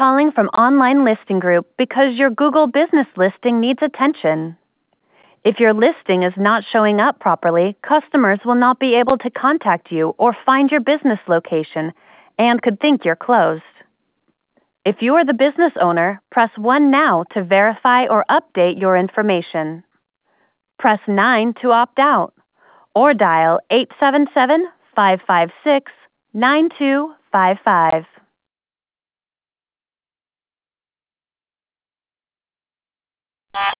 Calling from online listing group because your Google business listing needs attention. If your listing is not showing up properly, customers will not be able to contact you or find your business location and could think you're closed. If you are the business owner, press 1 now to verify or update your information. Press 9 to opt out, or dial 877-556-9255.